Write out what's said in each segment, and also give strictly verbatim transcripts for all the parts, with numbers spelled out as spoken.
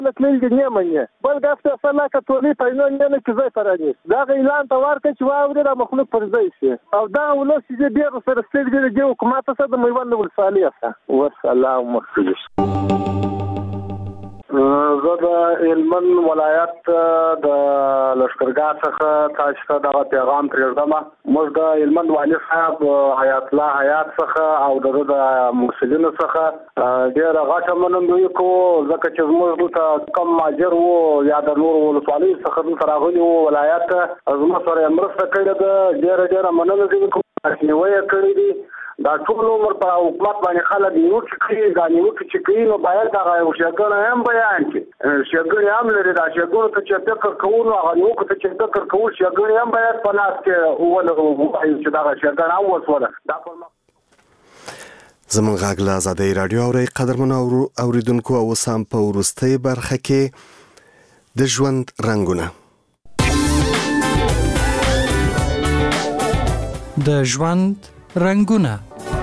لكليل نيمني بل قفت فلاك تولي تاينو نيمه كزي فراني دا اعلان توارك چې واوري را مخلوق پر ځای شي او دا ولوس چې ډیر سره ستګي دی حکومت څخه د میوند ولسالیه والسلام مخصوص زه د هلمند ولایت د لشکرګاه څخه تاسو ته دا پیغام پرېږدم. موږ د هلمند والي صاحب حیات الله حیات څخه او د مسلمانانو څخه ډېر غاټه منندوی کوو ځکه چې موږ ته کم ماجر وو یا د نور ولسوالۍ څخه د راغلي وو ولایت زموږ سره مرسته کړې ده. ډېر ډېر مننه کوم چې وایي کړی دي دا ټول عمر په حکومت باندې خلک یو چې دا نیو چې کوي نو باید دا یو شګړه هم بیان کړي شګړه هم لري دا شګړه ته چې فکر کوو نو هغه یو ته چې فکر کوو شګړه هم باید په لاس کې وله چې دا شګړه هم وسوله دا زمون غاګ له آزادۍ رادیو اوري قدرمن اوریدونکو او سم په ورستۍ برخه کې د ژوند رنگونه د ژوند رنگونه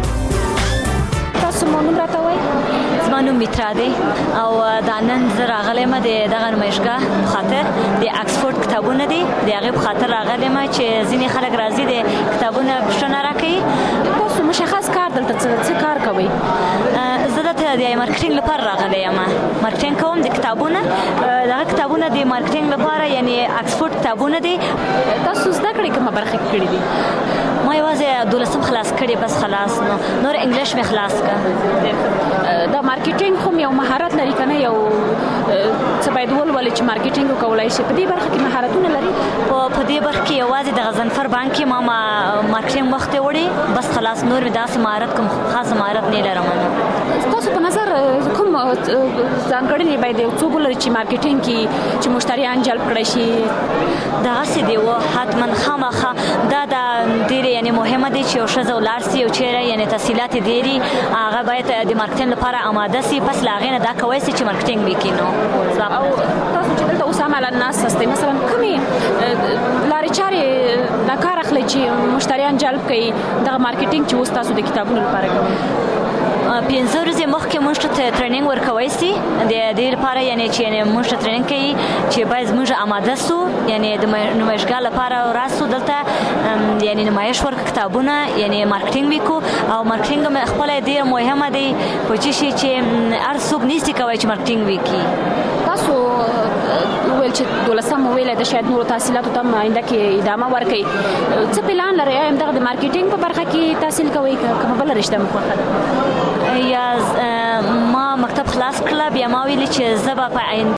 تاسو مونږ راته وای زما نوم میترا دی او دا نن زه راغلی یم د دغه نمایشګاه په خاطر د اکسفورډ کتابونه دي د هغې په خاطر راغلی یم چې ځینې خلک راځي د کتابونه پوښتنه راکوي. تاسو مشخص کار دلته څه کار کوئ؟ زه دلته د مارکیټینګ لپاره راغلی یم مارکیټینګ کوم د کتابونه دغه کتابونه د مارکیټینګ لپاره یعنی اکسفورډ کتابونه دي. تاسو زده کړې کومه برخه کې کړې دي؟ ما یوازې دولسم خلاص کړی بس خلاص نو نور انګلیش مې خلاص کړ. دا مارکیټینګ خو یو مهارت لري کنه یو څه باید ولولې چې مارکیټینګ وکولای شي. په دې برخه کې مهارتونه لري؟ په دې برخه کې یوازې د غزنفر بانک کې ما مارکیټینګ وخت وړي بس خلاص نور مې داسې مهارت کوم خاص مهارت نه لرم. تاسو په نظر کوم ځانګړنې باید یو څوک ولري چې مارکیټینګ کې چې مشتریان جلب کړي شي؟ دغسې دی و حتما خامخا دا د ډېرې یعنی مهمه دی چې یو ښځه ولاړ سي یو چیرې یعنی تحصیلات یې ډېري هغه باید د مارکیټینګ لپاره آماده سي پس له هغې نه دا کولی سي چې مارکیټینګ وکړي. نو او تاسو چې دلته اوس عملا ناست هستئ مثلا کومې لارې چارې دا کار اخلئ چې مشتریان جلب کړي دغه مارکیټینګ چې اوس تاسو د کتابونو لپاره کوئ؟ پنځه ورځې مخکې موږ ته ټریننګ ورکوی سي د دې لپاره یعنی چې یعنی موږ ته ټریننګ کوي چې باید موږ آماده سو یعنی د نمایشګاه لپاره راسو دلته یعنی نمایش ورک کتابونه یعنی مارکیټینګ وکړو او مارکیټینګ خپل ډېر مهمه دی په چې شي چې هر څوک نشي کولی چې مارکیټینګ وکړي. تاسو ویل چې دولسم ویل د شاید نورو تحصیلاتو ته آینده کې ادامه ورکړئ څه پلان لرئ؟ همدغه د مارکیټینګ په برخه کې تحصیل کوئ که کومه بله رشته مو خوښه ده؟ یا ما مکتب خلاص کړله بیا ما ویلي چې زه به په